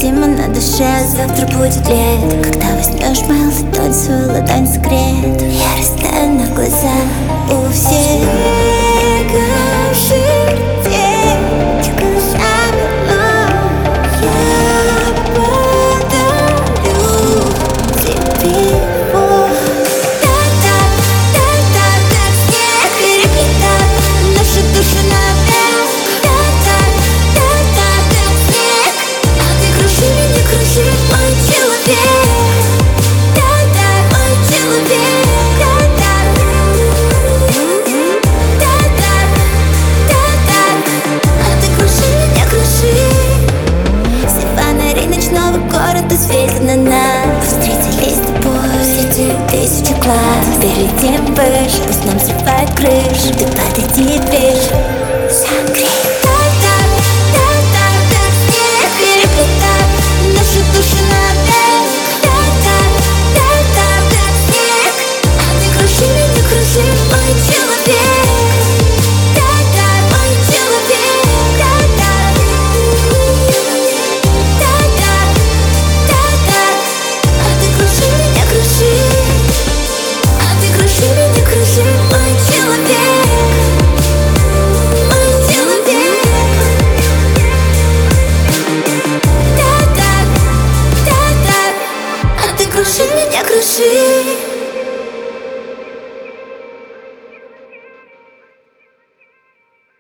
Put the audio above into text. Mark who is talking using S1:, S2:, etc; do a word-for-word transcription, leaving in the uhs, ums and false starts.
S1: зима на душе, завтра будет лето. Когда возьмешь мою ладонь, свою ладонь согреет, я растаю на глазах у всех. Городу светит на нас. Встретились с тобой среди тысячи глаз. Перейдем выше, пусть нам срывает крышу. Ты подойди ближе, согрей. Наши души на блеск. А ты кружи меня, кружи, мой человек. Кружи меня, кружи.